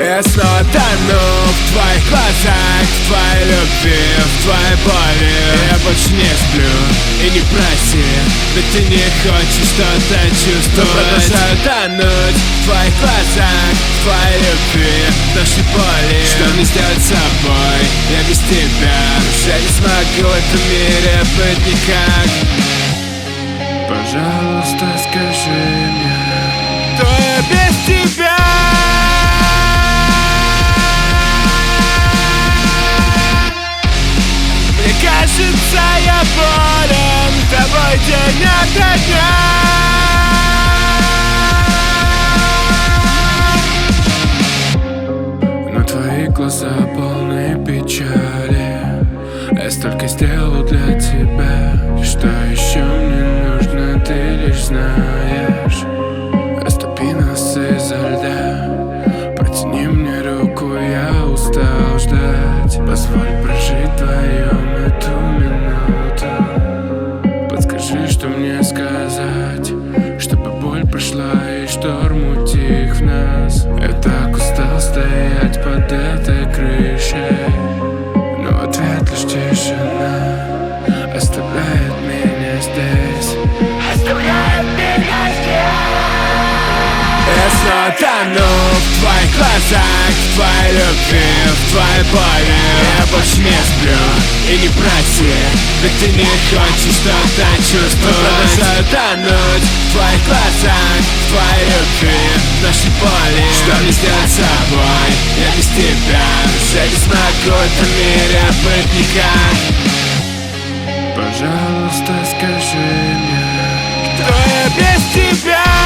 Я снова тону в твоих глазах, в твоей любви, в твоей боли. Я больше не сплю и не проси, ведь ты не хочешь что-то чувствовать. Но продолжаю тонуть в твоих глазах, в твоей любви, в нашей боли. Что мне сделать с собой? Я без тебя уже не смогу в этом мире быть никак. Пожалуйста, скажи мне, кто я без тебя? Мне кажется, я болен тобой день ото дня. Но твои глаза полны печали. Я столько сделал для тебя. Что еще мне нужно, ты лишь знаешь. Растопи нас изо льда, протяни мне руку, я устал ждать. Позволь прожить вдвоем эту минуту. Подскажи, что мне сказать, чтобы боль прошла и шторм утих в нас. Я так устал стоять под этой крышей, но ответ лишь тишина оставляет меня здесь. Оставляет меня здесь. Я снова тону в твоих глазах, в твоей любви, в твоей боли. Я больше не сплю и не проси, ведь ты не хочешь что-то чувствовать. Но продолжаю тонуть в твоих глазах, в твоей любви, в нашей боли. Что мне сделать с собой? Я без тебя уже не смогу в этом мире быть никак. Пожалуйста, скажи мне, кто я без тебя?